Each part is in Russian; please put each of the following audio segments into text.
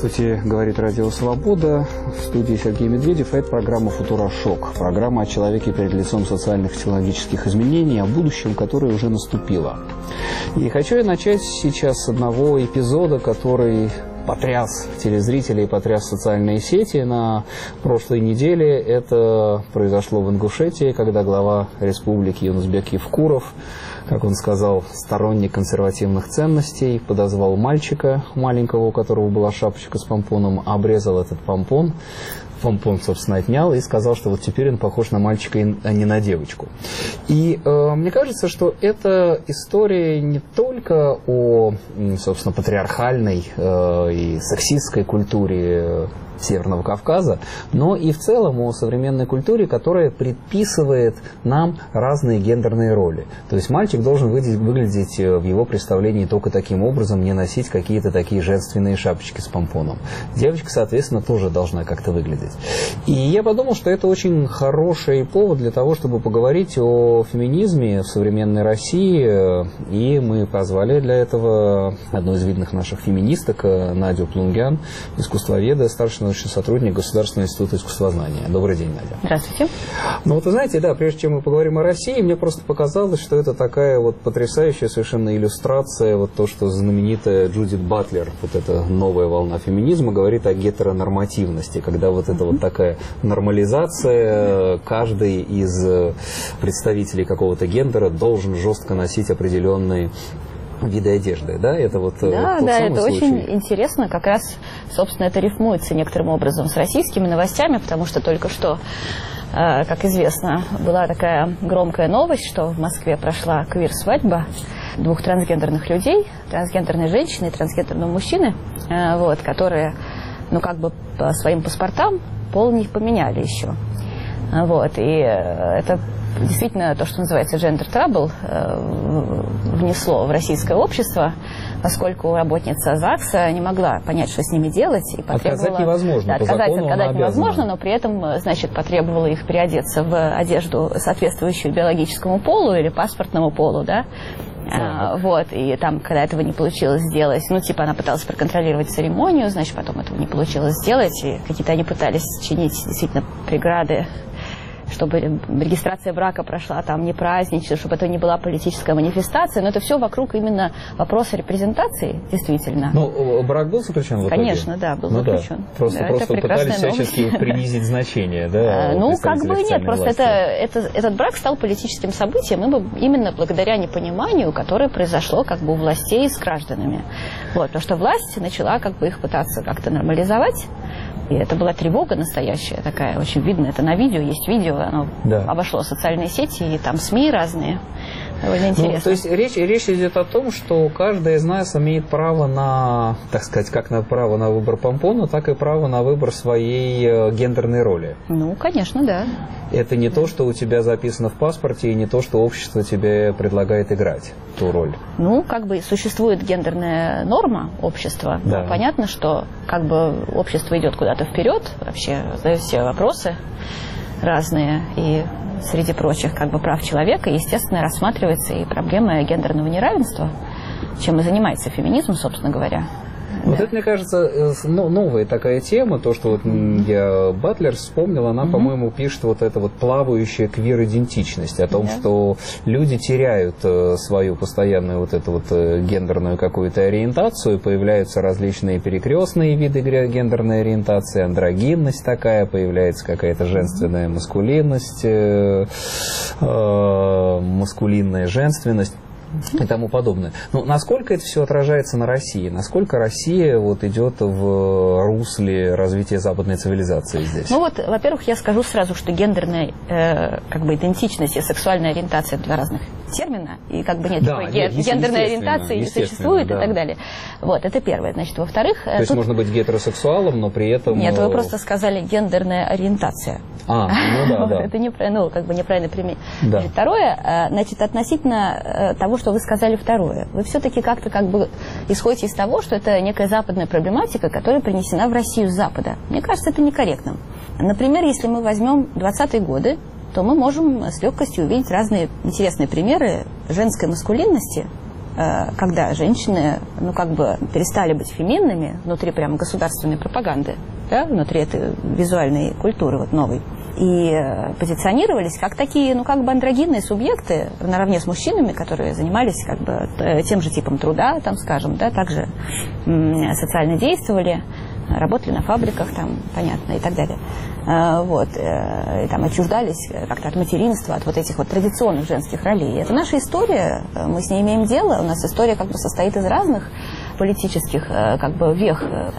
Здравствуйте, говорит Радио Свобода. В студии Сергей Медведев. Это программа «Футурошок». Программа о человеке перед лицом социальных и технологических изменений, о будущем, которое уже наступило. И хочу я начать сейчас с одного эпизода, который потряс телезрителей, потряс социальные сети на прошлой неделе. Это произошло в Ингушетии, когда глава республики Юнусбек Евкуров, как он сказал, сторонник консервативных ценностей, подозвал мальчика маленького, у которого была шапочка с помпоном, обрезал этот помпон, собственно, отнял и сказал, что вот теперь он похож на мальчика, а не на девочку. И мне кажется, что эта история не только о, собственно, патриархальной и сексистской культуре Северного Кавказа, но и в целом о современной культуре, которая предписывает нам разные гендерные роли. То есть мальчик должен выглядеть в его представлении только таким образом, не носить какие-то такие женственные шапочки с помпоном. Девочка, соответственно, тоже должна как-то выглядеть. И я подумал, что это очень хороший повод для того, чтобы поговорить о феминизме в современной России. И мы позвали для этого одну из видных наших феминисток, Надю Плунгян, искусствоведа, старший научный сотрудник Государственного института искусствознания. Добрый день, Надя. Здравствуйте. Ну вот вы знаете, да, прежде чем мы поговорим о России, мне просто показалось, что это такая вот потрясающая совершенно иллюстрация, вот то, что знаменитая Джудит Батлер, вот эта новая волна феминизма, говорит о гетеронормативности, когда вот это вот такая нормализация, каждый из представителей какого-то гендера должен жестко носить определенные виды одежды, да? Это вот да, тот самый это случай. Очень интересно, как раз, собственно, это рифмуется некоторым образом с российскими новостями, потому что только что, как известно, была такая громкая новость, что в Москве прошла квир-свадьба двух трансгендерных людей, трансгендерной женщины и трансгендерного мужчины, вот, которые, ну, как бы по своим паспортам пол не поменяли еще. Вот, и это действительно то, что называется gender trouble, внесло в российское общество, поскольку работница ЗАГСа не могла понять, что с ними делать. И отказать невозможно, да, по закону она обязана. Невозможно, но при этом, значит, потребовала их переодеться в одежду, соответствующую биологическому полу или паспортному полу, да. Вот, и там, когда этого не получилось сделать, ну, типа, она пыталась проконтролировать церемонию, значит, потом этого не получилось сделать, и какие-то они пытались чинить действительно преграды, чтобы регистрация брака прошла там не празднично, чтобы это не была политическая манифестация, но это все вокруг именно вопроса репрезентации, действительно. Ну, брак был запрещен в итоге? Конечно, да, был запрещен. Да. Просто пытались всячески принизить значение, да? Ну, как бы нет, просто этот брак стал политическим событием именно благодаря непониманию, которое произошло как бы у властей с гражданами. Вот, потому что власть начала как бы их пытаться как-то нормализовать. И это была тревога настоящая такая, очень видно, это на видео, есть видео, оно обошло социальные сети, и там СМИ разные, довольно интересно. Ну, то есть речь идет о том, что каждая из нас имеет право на, так сказать, как на право на выбор помпона, так и право на выбор своей гендерной роли. Ну, конечно, да. Это не то, что у тебя записано в паспорте, и не то, что общество тебе предлагает играть ту роль. Ну, как бы существует гендерная норма общества. Да. Понятно, что как бы общество идет куда-то вперед, вообще задают все вопросы разные, и среди прочих как бы прав человека, естественно, рассматривается и проблема гендерного неравенства, чем и занимается феминизм, собственно говоря. Вот это, мне кажется, новая такая тема, то, что вот я Батлер вспомнила, она, по-моему, пишет вот это вот плавающая квир-идентичность, о том, что люди теряют свою постоянную вот эту вот гендерную какую-то ориентацию, появляются различные перекрестные виды гендерной ориентации, андрогинность такая, появляется какая-то женственная маскулинность, маскулинная женственность и тому подобное. Но насколько это все отражается на России? Насколько Россия вот идет в русле развития западной цивилизации здесь? Ну вот, во-первых, я скажу сразу, что гендерная как бы идентичность и сексуальная ориентация — это два разных термина, и как бы нет такой гендерной ориентации не существует, и так далее. Вот, это первое. Значит, во-вторых... То есть можно быть гетеросексуалом, но при этом... Нет, вы просто сказали гендерная ориентация. Ну да. Это неправильно, ну, как бы неправильно пример. Второе, значит, относительно того, что вы сказали второе. Вы все-таки как-то как бы исходите из того, что это некая западная проблематика, которая принесена в Россию с Запада. Мне кажется, это некорректно. Например, если мы возьмем 20-е годы, то мы можем с легкостью увидеть разные интересные примеры женской маскулинности когда женщины, ну, как бы перестали быть феминными внутри прямо государственной пропаганды, да, внутри этой визуальной культуры вот новой, и позиционировались как такие, ну, как бы андрогинные субъекты наравне с мужчинами, которые занимались как бы тем же типом труда, там, скажем, да, также социально действовали, работали на фабриках, там, понятно, и так далее. Вот, и там отчуждались как-то от материнства, от вот этих вот традиционных женских ролей. Это наша история, мы с ней имеем дело, у нас история как бы состоит из разных политических как бы вех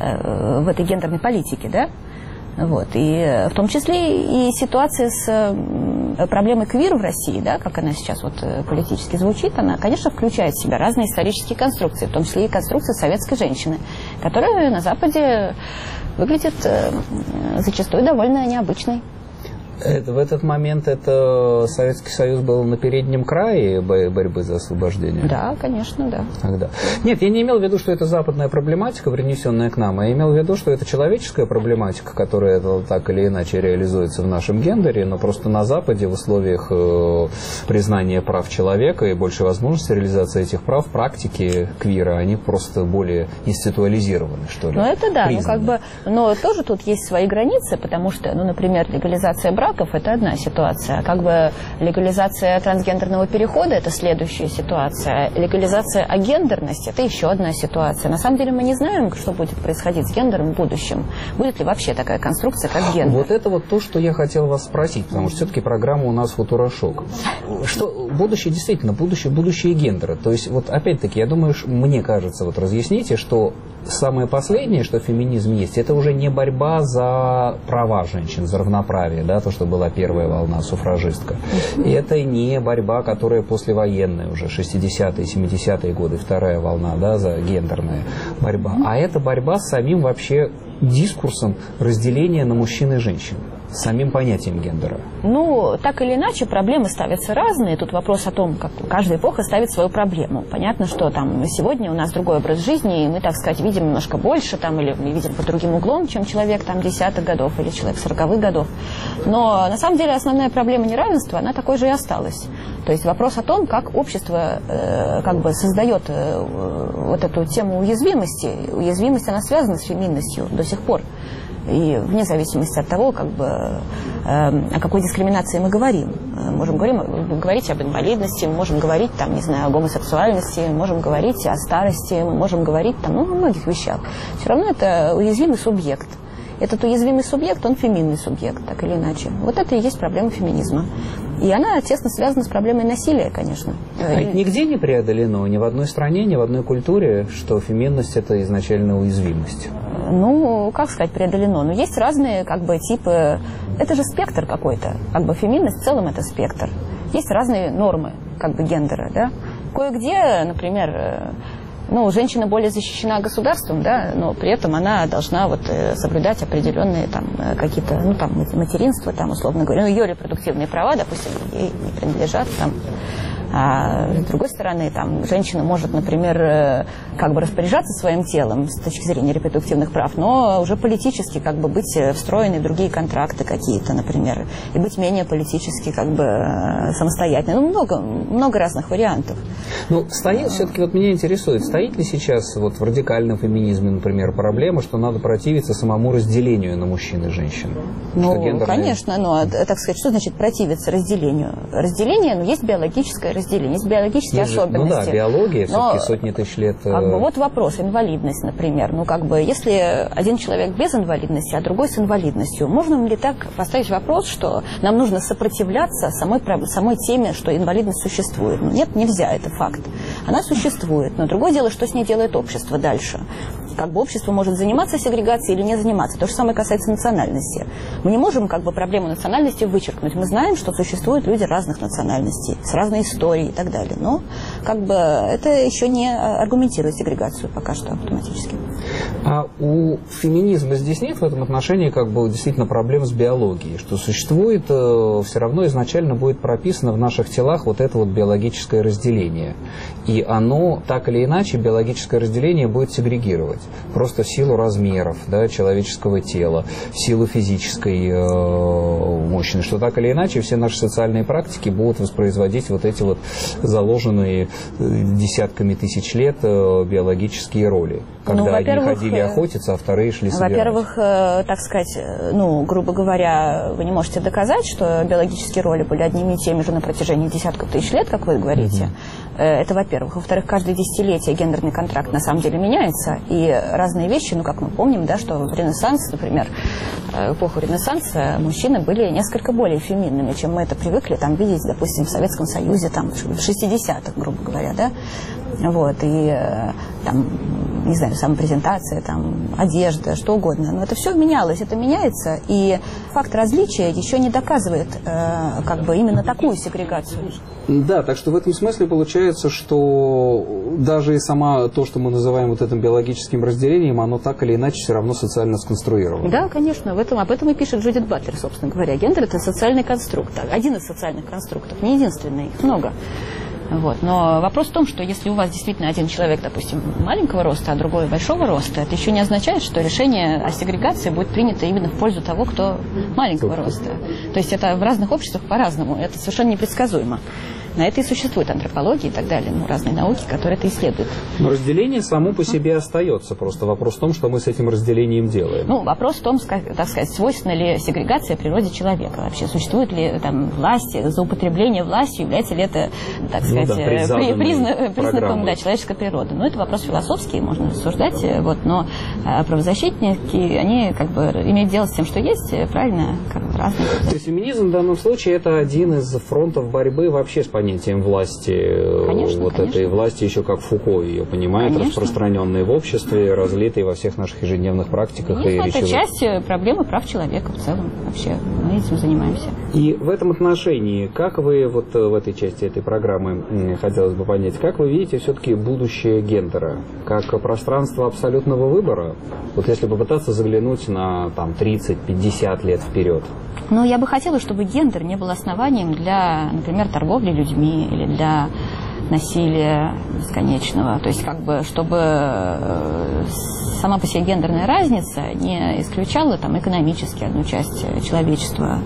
в этой гендерной политике, да? Вот, и в том числе и ситуация с проблемой квир в России, да, как она сейчас вот политически звучит, она, конечно, включает в себя разные исторические конструкции, в том числе и конструкции советской женщины, которая на Западе выглядит зачастую довольно необычной. В этот момент Советский Союз был на переднем крае борьбы за освобождение? Да, конечно, да. Тогда. Нет, я не имел в виду, что это западная проблематика, принесенная к нам, а я имел в виду, что это человеческая проблематика, которая так или иначе реализуется в нашем гендере, но просто на Западе в условиях признания прав человека и большей возможности реализации этих прав, практики квира, они просто более институализированы, что ли. Ну, это да, признаны. ну, как бы, но тоже тут есть свои границы, потому что, ну, например, легализация браков – это одна ситуация. Как бы легализация трансгендерного перехода – это следующая ситуация. Легализация агендерности – это еще одна ситуация. На самом деле мы не знаем, что будет происходить с гендером в будущем. Будет ли вообще такая конструкция, как гендер? Вот это вот то, что я хотел вас спросить, потому что все-таки программа у нас «Футурошок». Что будущее, действительно, будущее гендера. То есть, вот опять-таки, я думаю, мне кажется, вот разъясните, что самое последнее, что феминизм есть, это уже не борьба за права женщин, за равноправие, да, то, что была первая волна суфражистка. И это не борьба, которая послевоенная, уже 60-е, 70-е годы, вторая волна, да, за гендерная борьба. А это борьба с самим вообще дискурсом разделения на мужчин и женщин, с самим понятием гендера. Ну, так или иначе, проблемы ставятся разные. Тут вопрос о том, как каждая эпоха ставит свою проблему. Понятно, что там сегодня у нас другой образ жизни, и мы, так сказать, видим немножко больше, там, или видим под другим углом, чем человек там 10-х годов или человек 40-х годов. Но на самом деле основная проблема неравенства, она такой же и осталась. То есть вопрос о том, как общество как бы создает вот эту тему уязвимости. Уязвимость, она связана с феминностью до сих пор. И вне зависимости от того, как бы, о какой дискриминации мы говорим. Мы можем говорить об инвалидности, мы можем говорить, там, не знаю, о гомосексуальности, мы можем говорить о старости, мы можем говорить там, ну, о многих вещах. Все равно это уязвимый субъект. Этот уязвимый субъект, он феминный субъект, так или иначе. Вот это и есть проблема феминизма. И она тесно связана с проблемой насилия, конечно. А нигде не преодолено, ни в одной стране, ни в одной культуре, что феминность – это изначально уязвимость. Ну, как сказать, преодолено. Но есть разные, как бы, типы. Это же спектр какой-то. Как бы феминность в целом – это спектр. Есть разные нормы, как бы, гендера, да. Кое-где, например, ну, женщина более защищена государством, да, но при этом она должна вот соблюдать определенные там какие-то, ну, там, материнство, там, условно говоря, ну, ее репродуктивные права, допустим, ей не принадлежат, там. А с другой стороны, там, женщина может, например, как бы распоряжаться своим телом с точки зрения репродуктивных прав, но уже политически как бы быть встроенной в другие контракты какие-то, например, и быть менее политически как бы самостоятельной. Ну, много разных вариантов. Ну, стоит, все-таки вот меня интересует, стоит ли сейчас вот в радикальном феминизме, например, проблема, что надо противиться самому разделению на мужчин и женщин? Ну, конечно, но, так сказать, что значит противиться разделению? Разделение, ну, есть биологическое разделение, есть биологические особенности. Ну да, биология, все-таки сотни тысяч лет. Как бы, вот вопрос, инвалидность, например. Ну, как бы, если один человек без инвалидности, а другой с инвалидностью, можно ли так поставить вопрос, что нам нужно сопротивляться самой теме, что инвалидность существует? Ну, нет, нельзя, это факт. Она существует, но другое дело, что с ней делает общество дальше. Как бы общество может заниматься сегрегацией или не заниматься. То же самое касается национальности. Мы не можем как бы проблему национальности вычеркнуть. Мы знаем, что существуют люди разных национальностей, с разной историей и так далее. Но как бы это еще не аргументирует сегрегацию пока что автоматически. А у феминизма здесь нет в этом отношении как бы действительно проблем с биологией, что существует, все равно изначально будет прописано в наших телах вот это вот биологическое разделение. И оно, так или иначе, биологическое разделение будет сегрегировать. Просто в силу размеров, да, человеческого тела, в силу физической мощности, что так или иначе все наши социальные практики будут воспроизводить вот эти вот заложенные десятками тысяч лет биологические роли. Когда одни ходили охотиться, а вторые шли собирать. Во-первых, так сказать, грубо говоря, вы не можете доказать, что биологические роли были одними и теми же на протяжении десятков тысяч лет, как вы говорите. Это во-первых. Во-вторых, каждое десятилетие гендерный контракт на самом деле меняется, и разные вещи, как мы помним, да, что в Ренессанс, например, в эпоху Ренессанса мужчины были несколько более феминными, чем мы это привыкли там видеть, допустим, в Советском Союзе, там, в 60-х, грубо говоря, да. Вот, и там, не знаю, самопрезентация, там, одежда, что угодно. Но это все менялось, это меняется, и факт различия еще не доказывает как бы именно такую сегрегацию. Да, так что в этом смысле получается, что даже и сама то, что мы называем вот этим биологическим разделением, оно так или иначе все равно социально сконструировано. Да, конечно, об этом и пишет Джудит Батлер, собственно говоря. Гендер – это социальный конструкт, один из социальных конструктов, не единственный, их много. Вот. Но вопрос в том, что если у вас действительно один человек, допустим, маленького роста, а другой большого роста, это еще не означает, что решение о сегрегации будет принято именно в пользу того, кто маленького роста. То есть это в разных обществах по-разному, это совершенно непредсказуемо. На это и существует антропология и так далее, разные науки, которые это исследуют. Но разделение само по себе остается. Просто вопрос в том, что мы с этим разделением делаем. Вопрос в том, так сказать, свойственна ли сегрегация природе человека вообще. Существует ли там власть, злоупотребление властью, является ли это, так сказать, признаком человеческой природы. Но это вопрос философский, можно рассуждать. Но правозащитники, они как бы имеют дело с тем, что есть, правильно, как бы разные. То есть феминизм в данном случае это один из фронтов борьбы вообще с понятием власти, конечно. Этой власти еще как Фуко ее понимает, конечно. Распространенной в обществе, разлитой во всех наших ежедневных практиках. Конечно, и это часть проблемы прав человека в целом. Вообще мы этим занимаемся. И в этом отношении, как вы в этой части этой программы, хотелось бы понять, как вы видите все-таки будущее гендера? Как пространство абсолютного выбора? Вот если попытаться заглянуть на 30-50 лет вперед. Я бы хотела, чтобы гендер не был основанием для, например, торговли людьми или для насилия бесконечного. То есть, как бы, чтобы сама по себе гендерная разница не исключала экономически одну часть человечества,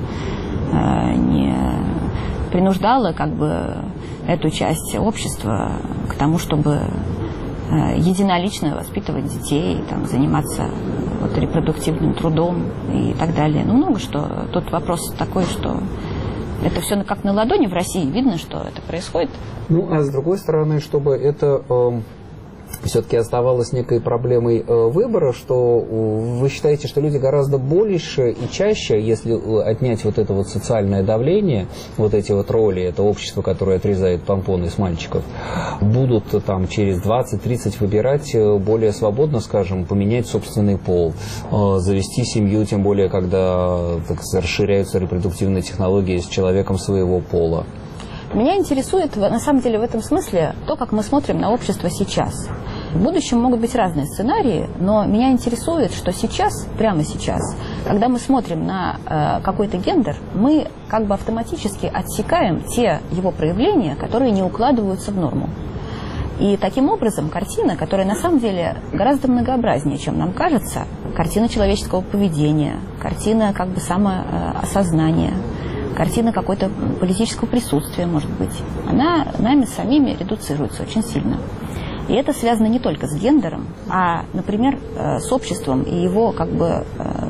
не принуждала как бы эту часть общества к тому, чтобы единолично воспитывать детей, заниматься репродуктивным трудом и так далее. Много что. Тут вопрос такой, что это все как на ладони в России. Видно, что это происходит. А с другой стороны, чтобы это все-таки оставалось некой проблемой выбора, что вы считаете, что люди гораздо больше и чаще, если отнять это социальное давление, эти роли, это общество, которое отрезает помпоны с мальчиков, будут через 20-30 выбирать более свободно, скажем, поменять собственный пол, завести семью, тем более, когда расширяются репродуктивные технологии с человеком своего пола. Меня интересует, на самом деле, в этом смысле то, как мы смотрим на общество сейчас. В будущем могут быть разные сценарии, но меня интересует, что сейчас, прямо сейчас, когда мы смотрим на какой-то гендер, мы как бы автоматически отсекаем те его проявления, которые не укладываются в норму. И таким образом картина, которая на самом деле гораздо многообразнее, чем нам кажется, картина человеческого поведения, картина как бы самоосознания, картина какой-то политического присутствия, может быть, она нами самими редуцируется очень сильно. И это связано не только с гендером, а, например, с обществом и его, как бы,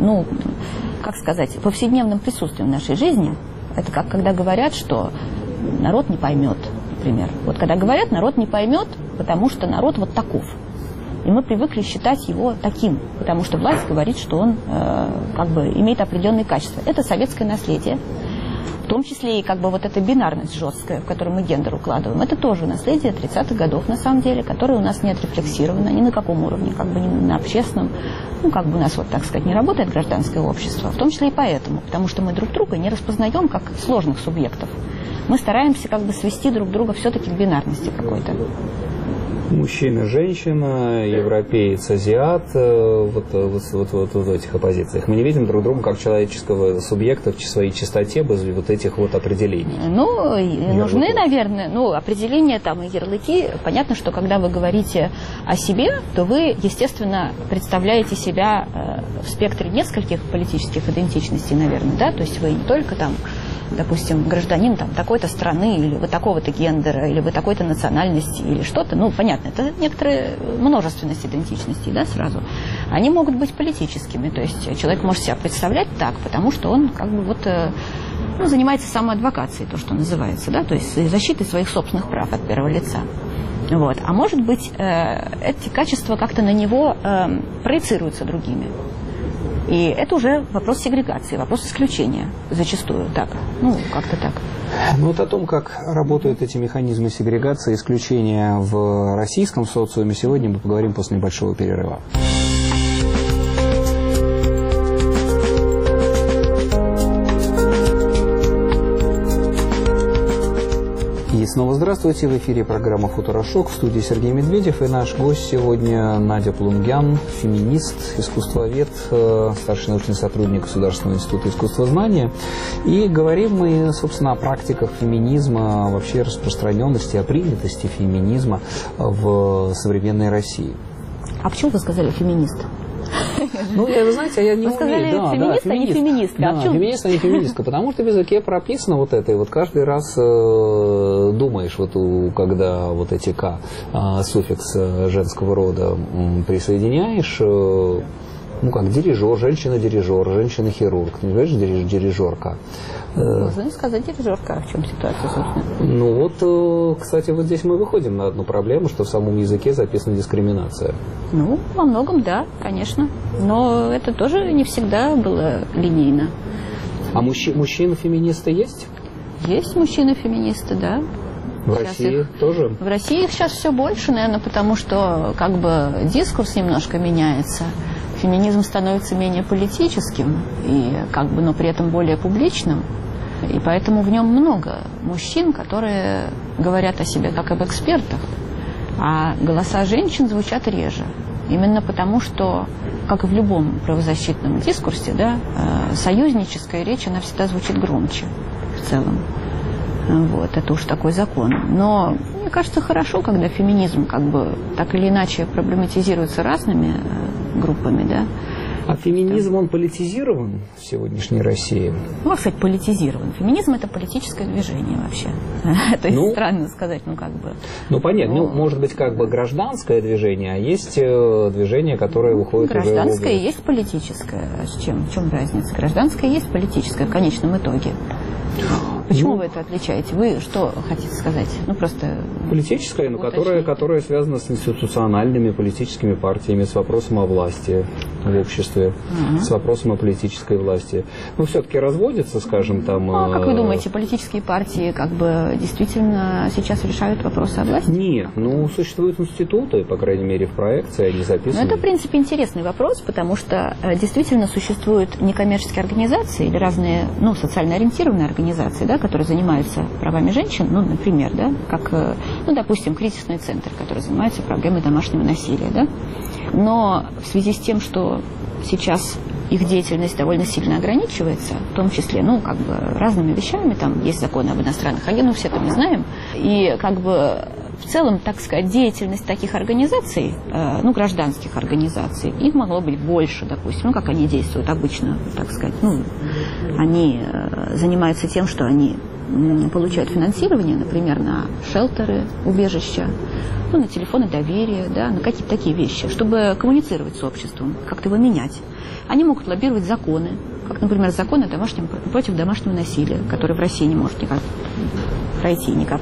повседневным присутствием в нашей жизни. Это как когда говорят, что народ не поймет, например. Когда говорят, народ не поймет, потому что народ таков. И мы привыкли считать его таким, потому что власть говорит, что он имеет определенные качества. Это советское наследие. В том числе и эта бинарность жесткая, в которую мы гендер укладываем, это тоже наследие 30-х годов, на самом деле, которое у нас не отрефлексировано ни на каком уровне, ни на общественном. У нас, не работает гражданское общество, в том числе и поэтому, потому что мы друг друга не распознаем как сложных субъектов. Мы стараемся свести друг друга все-таки к бинарности какой-то. Мужчина, женщина, европеец, азиат, вот в этих оппозициях. Мы не видим друг друга как человеческого субъекта в своей чистоте без вот этих вот определений. Ну, нужны, наверное, определения там и ярлыки. Понятно, что когда вы говорите о себе, то вы, естественно, представляете себя в спектре нескольких политических идентичностей, наверное, да? То есть вы не только там, допустим, гражданин там такой-то страны, или вы такого-то гендера, или вы такой-то национальности, или что-то. Ну, понятно, это некоторая множественность идентичностей, да, сразу. Они могут быть политическими, то есть человек может себя представлять так, потому что он как бы вот занимается самоадвокацией, то, что называется, да, то есть защитой своих собственных прав от первого лица. Вот. А может быть, эти качества как-то на него проецируются другими. И это уже вопрос сегрегации, вопрос исключения зачастую, так, как-то так. Вот о том, как работают эти механизмы сегрегации и исключения в российском социуме, сегодня мы поговорим после небольшого перерыва. И снова здравствуйте. В эфире программа «Футурошок», в студии Сергей Медведев. И наш гость сегодня Надя Плунгян, феминист, искусствовед, старший научный сотрудник Государственного института искусствознания. И говорим мы, собственно, о практиках феминизма, вообще распространенности, о принятости феминизма в современной России. А почему вы сказали «феминист»? Вы знаете, я не умею. Вы сказали феминист, а не феминистка. Да, феминист, а не феминистка, потому что в языке прописано вот это, и вот каждый раз думаешь, когда вот эти «к», суффикс женского рода присоединяешь, как дирижер, женщина-дирижер, женщина-хирург, не знаешь, дирижерка. Можно сказать дирижерка, а в чем ситуация, собственно? Кстати, вот здесь мы выходим на одну проблему, что в самом языке записана дискриминация. Во многом, да, конечно. Но это тоже не всегда было линейно. А мужчины-феминисты есть? Есть мужчины-феминисты, да. В России тоже? В России их сейчас все больше, наверное, потому что дискурс немножко меняется. Феминизм становится менее политическим, но при этом более публичным. И поэтому в нем много мужчин, которые говорят о себе как об экспертах. А голоса женщин звучат реже. Именно потому, что, как и в любом правозащитном дискурсе, да, союзническая речь, она всегда звучит громче в целом. Это уж такой закон. Но мне кажется, хорошо, когда феминизм так или иначе проблематизируется разными группами, да. А феминизм, он политизирован в сегодняшней России? Можно сказать, политизирован. Феминизм – это политическое движение вообще. То есть странно сказать, понятно. Может быть, гражданское движение, а есть движение, которое выходит уже в область. Гражданское есть политическое. В чем разница? Гражданское есть политическое в конечном итоге. Почему вы это отличаете? Вы что хотите сказать? Просто... Политическое, которое связано с институциональными политическими партиями, с вопросом о власти в обществе, с вопросом о политической власти. Все-таки разводится, скажем, там... как вы думаете, политические партии действительно сейчас решают вопросы о власти? Нет, существуют институты, по крайней мере, в проекции, они записаны. Это, в принципе, интересный вопрос, потому что действительно существуют некоммерческие организации или разные, социально ориентированные организации, да, которые занимаются правами женщин, например, да, как, допустим, кризисный центр, который занимается проблемой домашнего насилия, да. Но в связи с тем, что сейчас их деятельность довольно сильно ограничивается, в том числе, разными вещами, там есть законы об иностранных агентах, все это мы знаем, и в целом, так сказать, деятельность таких организаций, гражданских организаций, их могло быть больше, допустим, как они действуют обычно, так сказать, они занимаются тем, что они получают финансирование, например, на шелтеры, убежища, на телефоны доверия, да, на какие-то такие вещи, чтобы коммуницировать с обществом, как-то его менять. Они могут лоббировать законы, как, например, закон против домашнего насилия, который в России не может никак пройти никак.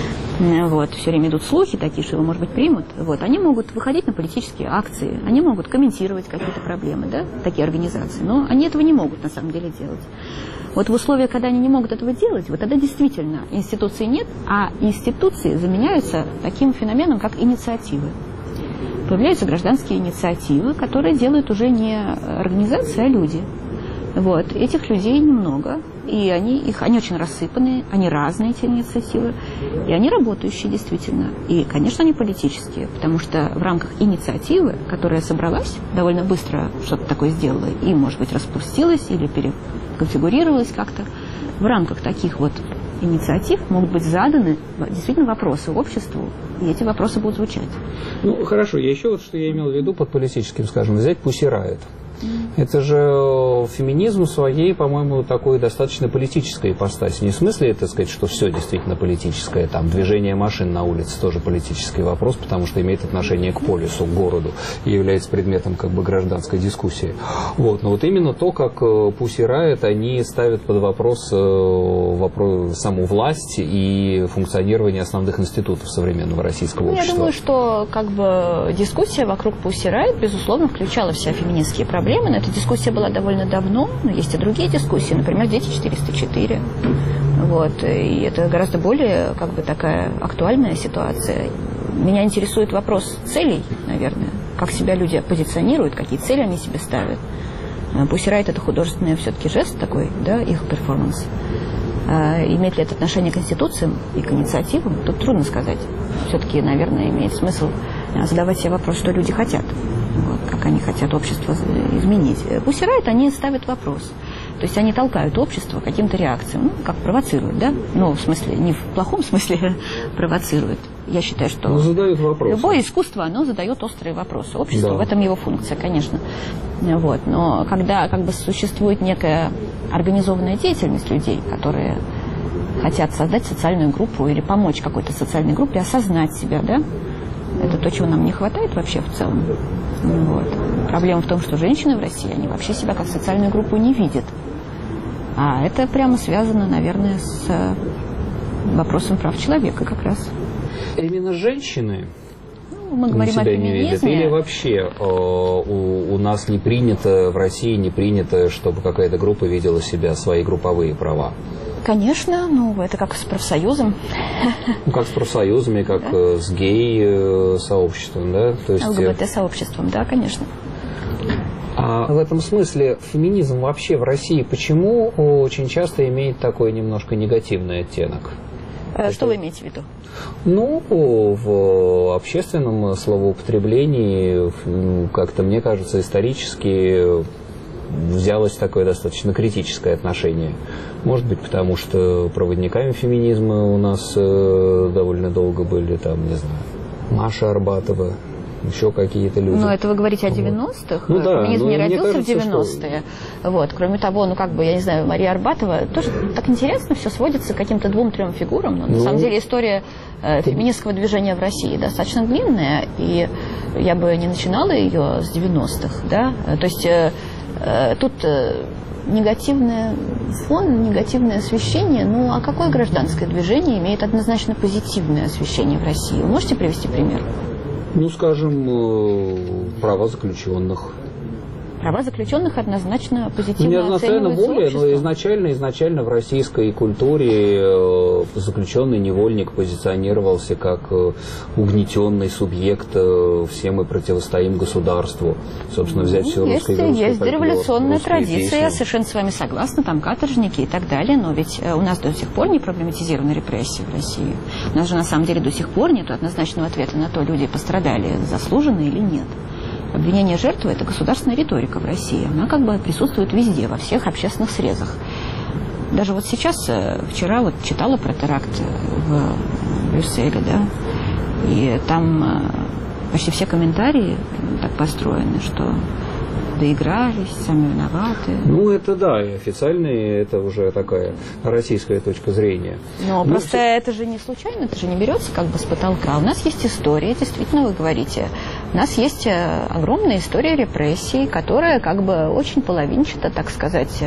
Все время идут слухи такие, что его, может быть, примут. Они могут выходить на политические акции, они могут комментировать какие-то проблемы, да, такие организации, но они этого не могут на самом деле делать. В условиях, когда они не могут этого делать, тогда действительно институций нет, а институции заменяются таким феноменом, как инициативы. Появляются гражданские инициативы, которые делают уже не организации, а люди. Вот. Этих людей немного, и они очень рассыпаны, они разные, эти инициативы, и они работающие действительно. И, конечно, они политические, потому что в рамках инициативы, которая собралась, довольно быстро что-то такое сделала, и, может быть, распустилась или переконфигурировалась как-то, в рамках таких вот инициатив могут быть заданы действительно вопросы обществу, и эти вопросы будут звучать. Ну, хорошо, я еще вот что я имел в виду под политическим, скажем, взять Pussy Riot. Это же феминизм своей, по-моему, такой достаточно политической ипостаси. Не в смысле, так сказать, что все действительно политическое. Там движение машин на улице тоже политический вопрос, потому что имеет отношение к полису, к городу, и является предметом как бы гражданской дискуссии. Вот. Но вот именно то, как Pussy Riot, они ставят под вопрос саму власть и функционирование основных институтов современного российского общества. Я думаю, что как бы дискуссия вокруг Pussy Riot, безусловно, включала в себя феминистские проблемы, но эта дискуссия была довольно давно, но есть и другие дискуссии, например, «Дети 404». Вот, и это гораздо более как бы такая актуальная ситуация. Меня интересует вопрос целей, наверное, как себя люди позиционируют, какие цели они себе ставят. Pussy Riot — это художественный все-таки жест такой, да, их перформанс. Имеет ли это отношение к конституциям и к инициативам, тут трудно сказать. Все-таки, наверное, имеет смысл задавать себе вопрос, что люди хотят, вот, как они хотят общество изменить. Pussy Riot, они ставят вопрос. То есть они толкают общество к каким-то реакциям, ну, как провоцируют, да? Ну, в смысле, не в плохом смысле провоцируют. Я считаю, что задают вопросы. Любое искусство, оно задает острые вопросы. Общество, да. В этом его функция, конечно. Вот. Но когда как бы существует некая организованная деятельность людей, которые хотят создать социальную группу или помочь какой-то социальной группе осознать себя, да? Это то, чего нам не хватает вообще в целом. Вот. Проблема в том, что женщины в России, они вообще себя как социальную группу не видят. А это прямо связано, наверное, с вопросом прав человека как раз. Именно женщины мы говорим себя не видят? Или вообще у нас не принято, в России не принято, чтобы какая-то группа видела себя, свои групповые права? Конечно, ну это как с профсоюзом. Ну, как с профсоюзами, как да? С гей-сообществом, да? То есть ЛГБТ-сообществом, да, конечно. А в этом смысле феминизм вообще в России почему очень часто имеет такой немножко негативный оттенок? Что вы имеете в виду? Ну, в общественном словоупотреблении, как-то, мне кажется, исторически взялось такое достаточно критическое отношение. Может быть, потому что проводниками феминизма у нас довольно долго были, там, не знаю, Маша Арбатова, еще какие-то люди. Ну, это вы говорите о 90-х? Ну, да, феминизм не родился кажется, в 90-е. Что... Вот. Кроме того, ну, как бы, я не знаю, Мария Арбатова, тоже так интересно, все сводится к каким-то 2-3 фигурам. Но, на самом деле, история феминистского движения в России достаточно длинная, и я бы не начинала ее с 90-х, да? То есть тут негативный фон, негативное освещение. Ну, а какое гражданское движение имеет однозначно позитивное освещение в России? Вы можете привести пример? Ну, скажем, права заключенных. Права заключенных однозначно позитивно оцениваются более, обществом. Но изначально в российской культуре заключенный невольник позиционировался как угнетенный субъект, все мы противостоим государству. Собственно, взять все русское язык. Есть дореволюционная традиция, я совершенно с вами согласна, там каторжники и так далее, но ведь у нас до сих пор не проблематизированы репрессии в России. У нас же на самом деле до сих пор нет однозначного ответа на то, люди пострадали заслуженно или нет. Обвинение жертвы – это государственная риторика в России. Она как бы присутствует везде, во всех общественных срезах. Даже вот сейчас, вчера вот читала про теракт в Брюсселе, да, и там почти все комментарии так построены, что доигрались, сами виноваты. Ну, это да, и официальные, это уже такая российская точка зрения. Но просто это же не случайно, это же не берется как бы с потолка. У нас есть история, действительно, вы говорите. У нас есть огромная история репрессий, которая как бы очень половинчато, так сказать,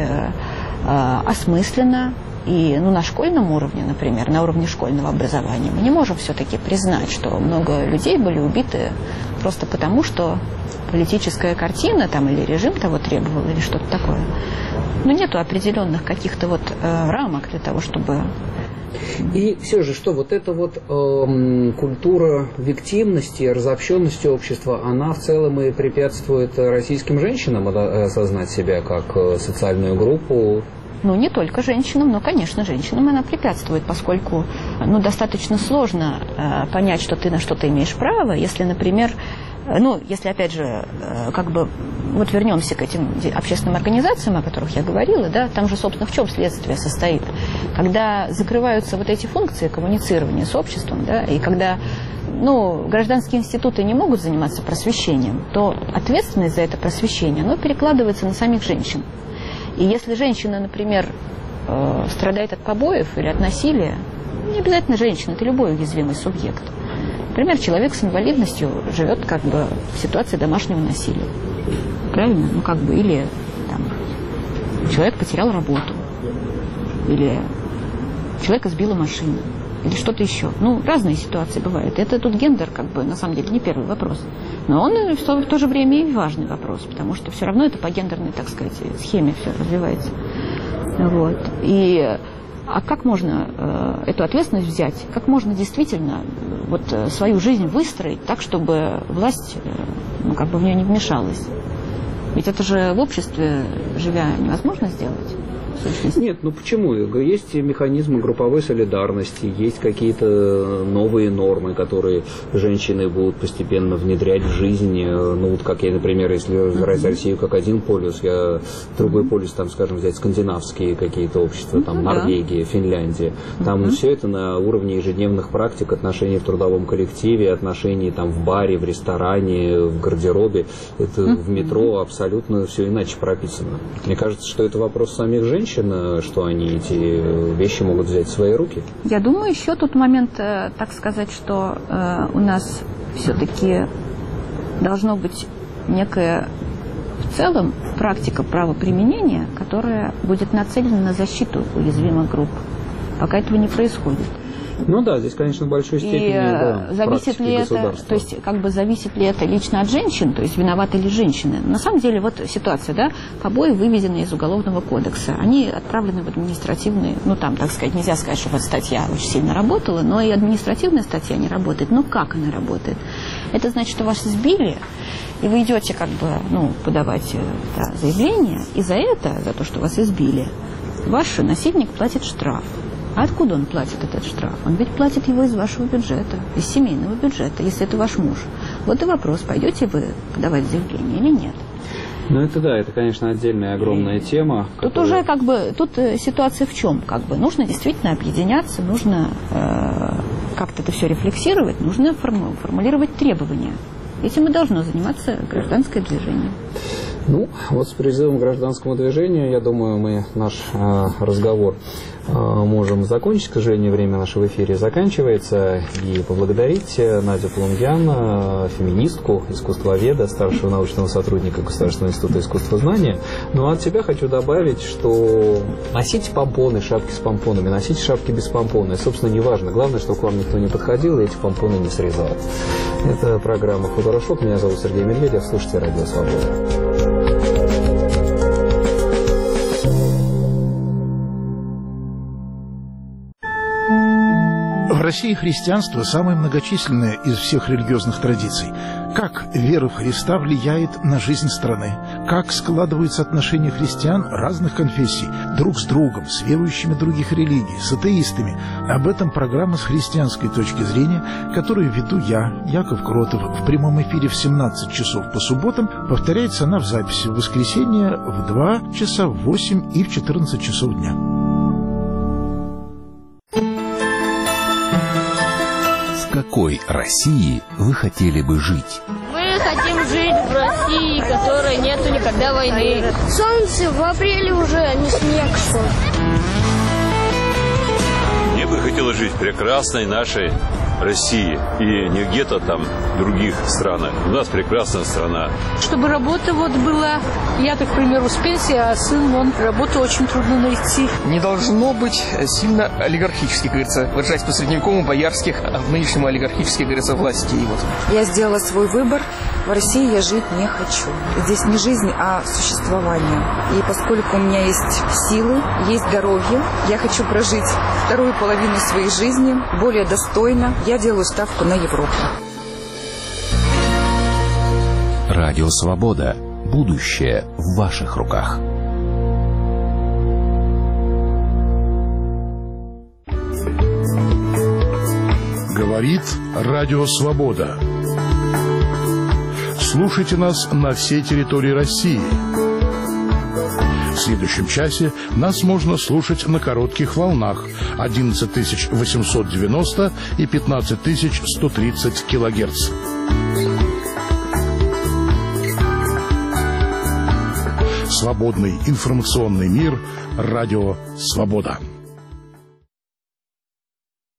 осмысленно. И на школьном уровне, например, на уровне школьного образования, мы не можем все-таки признать, что много людей были убиты просто потому, что политическая картина там, или режим того требовал, или что-то такое. Но нету определенных каких-то вот рамок для того, чтобы И все же, что вот эта вот культура виктимности, разобщенности общества, она в целом и препятствует российским женщинам осознать себя как социальную группу? Ну, не только женщинам, но, конечно, женщинам она препятствует, поскольку, ну, достаточно сложно понять, что ты на что-то имеешь право, если, например, ну, если, опять же, как бы, вот вернемся к этим общественным организациям, о которых я говорила, да, там же, собственно, в чем следствие состоит? Когда закрываются вот эти функции коммуницирования с обществом, да, и когда, ну, гражданские институты не могут заниматься просвещением, то ответственность за это просвещение, оно перекладывается на самих женщин. И если женщина, например, страдает от побоев или от насилия, не обязательно женщина, это любой уязвимый субъект. Например, человек с инвалидностью живет как бы в ситуации домашнего насилия. Правильно? Ну, как бы, или там, человек потерял работу, или человека сбила машина, или что-то еще. Ну, разные ситуации бывают. Это тут гендер, как бы, на самом деле, не первый вопрос. Но он в то же время и важный вопрос, потому что все равно это по гендерной, так сказать, схеме все развивается. Вот. А как можно эту ответственность взять? Как можно действительно вот свою жизнь выстроить так, чтобы власть, ну, как бы в нее не вмешалась? Ведь это же в обществе, живя, невозможно сделать. Нет, ну почему? Есть механизмы групповой солидарности, есть какие-то новые нормы, которые женщины будут постепенно внедрять в жизнь. Ну вот как я, например, если разбирать Россию как один полюс, я другой полюс, там, скажем, взять скандинавские какие-то общества, там Норвегия, Финляндия. Там все это на уровне ежедневных практик, отношений в трудовом коллективе, отношений там в баре, в ресторане, в гардеробе. Это в метро абсолютно все иначе прописано. Мне кажется, что это вопрос самих женщин, что они эти вещи могут взять в свои руки? Я думаю, еще тут момент, так сказать, что у нас все-таки должно быть некая в целом практика правоприменения, которая будет нацелена на защиту уязвимых групп. Пока этого не происходит. Ну да, здесь, конечно, в большой степени зависит ли это, то есть, как бы зависит ли это лично от женщин, то есть виноваты ли женщины. На самом деле, вот ситуация, да, побои выведены из Уголовного кодекса, они отправлены в административные, ну там, так сказать, нельзя сказать, что вот статья очень сильно работала, но и административная статья не работает. Но как она работает? Это значит, что вас избили, и вы идете как бы, ну, подавать заявление, и за это, за то, что вас избили, ваш насильник платит штраф. А откуда он платит этот штраф? Он ведь платит его из вашего бюджета, из семейного бюджета, если это ваш муж. Вот и вопрос, пойдете вы подавать заявление или нет. Ну это да, это, конечно, отдельная огромная тема. Тут уже как бы, тут ситуация в чем? Как бы нужно действительно объединяться, нужно как-то это все рефлексировать, нужно формулировать требования. Этим и должно заниматься гражданское движение. Ну, вот с призывом к гражданскому движению, я думаю, мы наш разговор можем закончить. К сожалению, время нашего эфира заканчивается. И поблагодарить Надю Полунгян, феминистку, искусствоведа, старшего научного сотрудника Государственного института искусствознания. Ну, а от себя хочу добавить, что носите помпоны, шапки с помпонами, носите шапки без помпона. И, собственно, не важно. Главное, что к вам никто не подходил и эти помпоны не срезал. Это программа «Футурошок». Меня зовут Сергей Медведев. Слушайте «Радио Свобода». В России христианство самое многочисленное из всех религиозных традиций. Как вера в Христа влияет на жизнь страны? Как складываются отношения христиан разных конфессий друг с другом, с верующими других религий, с атеистами? Об этом программа с христианской точки зрения, которую веду я, Яков Кротов, в прямом эфире в 17 часов по субботам. Повторяется она в записи в воскресенье в 2 часа, в 8 и в 14 часов дня. В какой России вы хотели бы жить? Мы хотим жить в России, в которой нету никогда войны. Солнце в апреле уже, а не снег шел. Мне бы хотелось жить в прекрасной нашей России и не где-то там в других странах. У нас прекрасная страна. Чтобы работа вот была, я, так, к примеру, с пенсии, а сын, работу очень трудно найти. Не должно быть сильно олигархических, как говорится, выражаясь по-средневековому, боярских, а в нынешнем олигархических, как говорится, властей. Вот. Я сделала свой выбор. В России я жить не хочу. Здесь не жизнь, а существование. И поскольку у меня есть силы, есть здоровье, я хочу прожить вторую половину своей жизни более достойно. Я делаю ставку на Европу. Радио Свобода. Будущее в ваших руках. Говорит Радио Свобода. Слушайте нас на всей территории России. В следующем часе нас можно слушать на коротких волнах 11890 и 15130 килогерц. Свободный информационный мир. Радио Свобода.